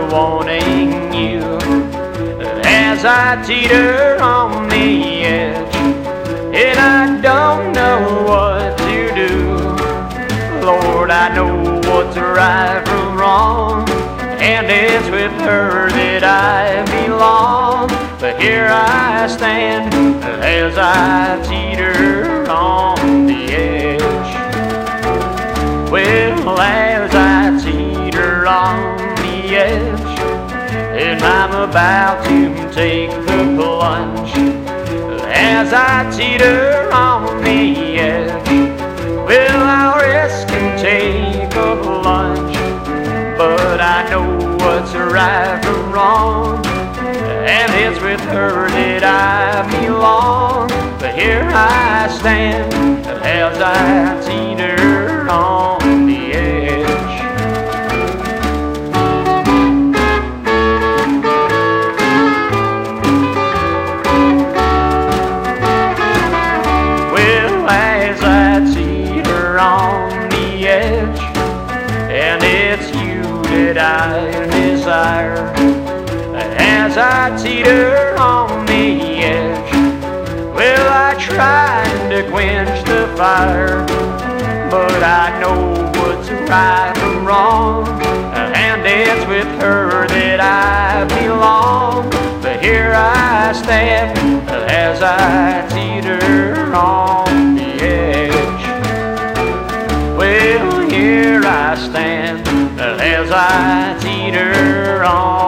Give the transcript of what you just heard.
wanting you as I teeter on the edge, and I don't know what to do. Lord, I know what's right from wrong, and it's with her that I belong. But here I stand as I teeter on the edge. Well, as I teeter on the edge, and I'm about to take the plunge. As I teeter on the edge, well, I'll risk and take a plunge. But I know what's right from wrong, and it's with her that I belong. But here I stand as I teeter on the edge. Well, as I teeter on the edge, and it's you that I desire. As I teeter on the edge, well, I tried to quench the fire, but I know what's right from wrong, and it's with her that I belong. But here I stand as I teeter on the edge. Well, here I stand as I teeter on